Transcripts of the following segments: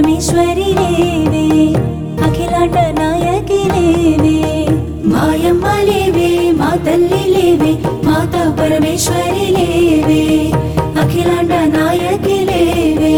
పరమేశ్వరి లేవే అఖిలాండ నాయకి లేవే మాయమ్మ లేవే మా తల్లి లేవే మాతా పరమేశ్వరి లేవే అఖిలాండ నాయకి లేవే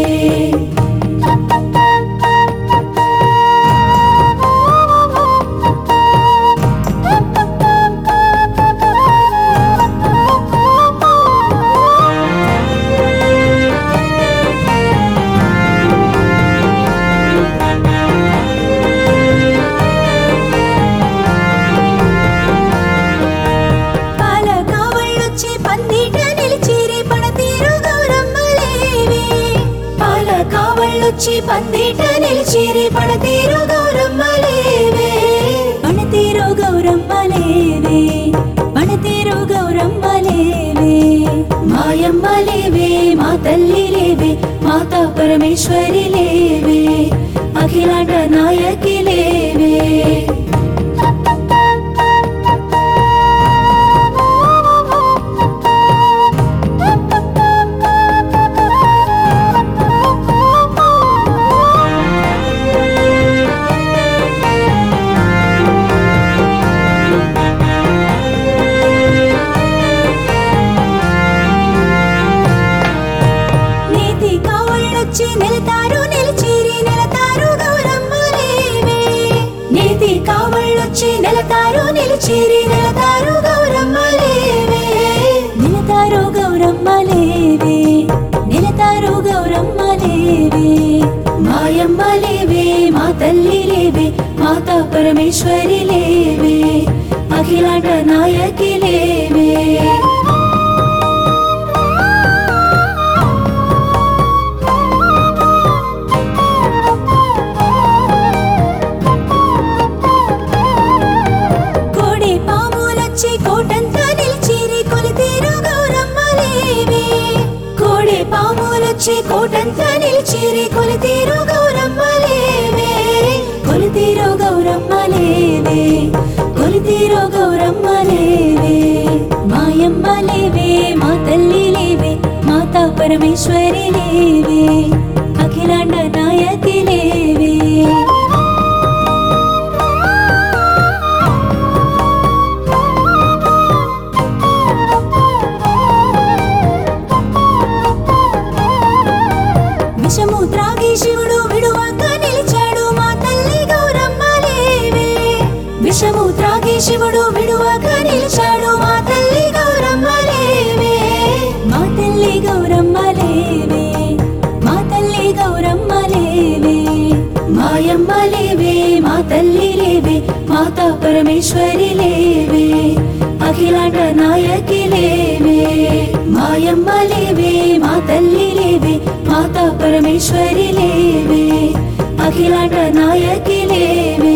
పందిట నిలిచిరి పణతీరు గౌరమ్మ లేవే పణతీరు గౌరమ్మ లేవే పణతీరు గౌరమ్మ లేవే మాయమ్మ లేవే మా తల్లి లేవే మాతా పరమేశ్వరి లేవే అఖిలాండ నాయకి లేవే నిలతారు నిలిచిరి నిలతారు గౌరమ్మ లేవే నిలతారు గౌరమ్మ లేవే నిలతారు గౌరమ్మ లేవే మాయమ్మ లేవే మా తల్లి లేవే మాతా పరమేశ్వరి లేవే అఖిలాండ నాయకి లేవే కోటంతా నిలిచిరి కొలితీరు గౌరమ్మ లేవే కొలితీరు గౌరమ్మ లేవే కొలితీరు గౌరమ్మ లేవే మాయమ్మ లేవే మా తల్లి లేవే మాతా పరమేశ్వరి లేవే అఖిలాండ నాయకి లేవే విషము త్రాగి శివుడు విడువక నిలిచాడు మా తల్లి గౌరమ్మ లేవే విషము త్రాగి శివుడు విడువక నిలిచాడు మా తల్లి గౌరమ్మ లేవే మా తల్లి గౌరమ్మ లేవే మా తల్లి గౌరమ్మ లేవే మాయమ్మ లేవే మా తల్లి లేవే మాతా పరమేశ్వరి లేవే అఖిలాండ నాయకి లేవే మాయమ్మ లేవే మా తల్లి లేవే మాతా పరమేశ్వరి లేవే అఖిలాండ నాయకి లేవే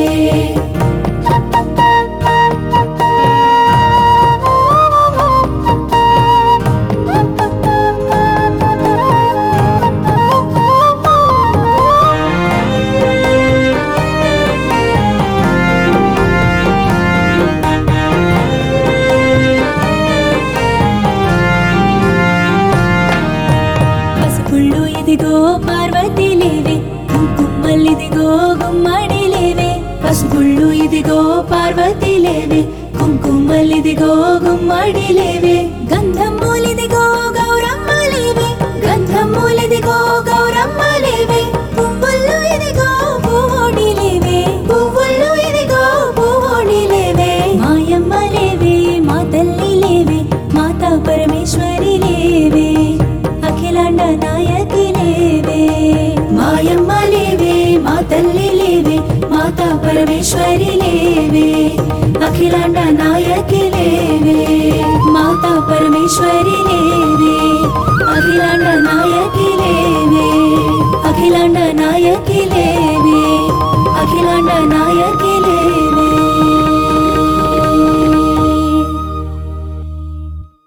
ఇదిగో పార్వతి లేవే కుంకుమల్లిదిగో గుమ్మడి లేవే పసుపుళ్ళు ఇదిగో పార్వతి లేవే కుంకుమల్లిదిగో గుమ్మడి లేవే గంధమూలిదిగో గౌరమ్మ లేవే గంధమూలిదిగో గౌరమ్మ లేవే పువ్వుల్లో ఇదిగో పువ్వుడి లేవే పువ్వుల్లో ఇదిగో పువ్వుడి లేవే మాయమ్మ లేవే మా తల్లి లేవే మాతా పరమేశ్వరి లేవే అఖిలాండ నాయకి లేవే మాయమ్మ లేవే మా తల్లి లేవే మాతా పరమేశ్వరి లేవే అఖిలాండ నాయకి లేవే మాతా పరమేశ్వరి లేవే అఖిలాండ నాయకి లేవే అఖిలాండ నాయకి లేవే